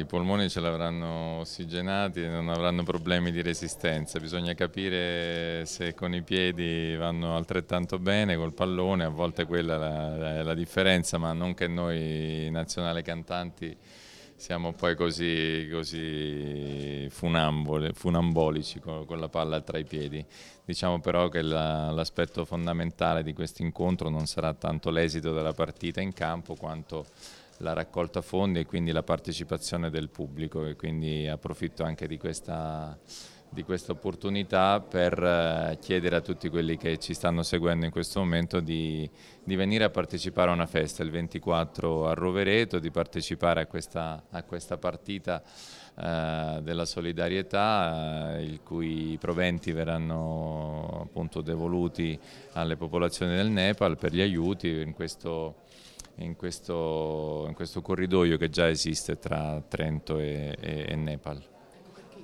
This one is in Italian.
polmoni ce l'avranno ossigenati e non avranno problemi di resistenza. Bisogna capire se con i piedi vanno altrettanto bene, col pallone, a volte quella è la differenza, ma non che noi nazionali cantanti siamo poi così funambolici con la palla tra i piedi. Diciamo però che l'aspetto fondamentale di questo incontro non sarà tanto l'esito della partita in campo quanto la raccolta fondi e quindi la partecipazione del pubblico, e quindi approfitto anche di questa opportunità per chiedere a tutti quelli che ci stanno seguendo in questo momento di venire a partecipare a una festa il 24 a Rovereto, di partecipare a questa partita della solidarietà, il cui proventi verranno appunto devoluti alle popolazioni del Nepal per gli aiuti in questo corridoio che già esiste tra Trento e Nepal.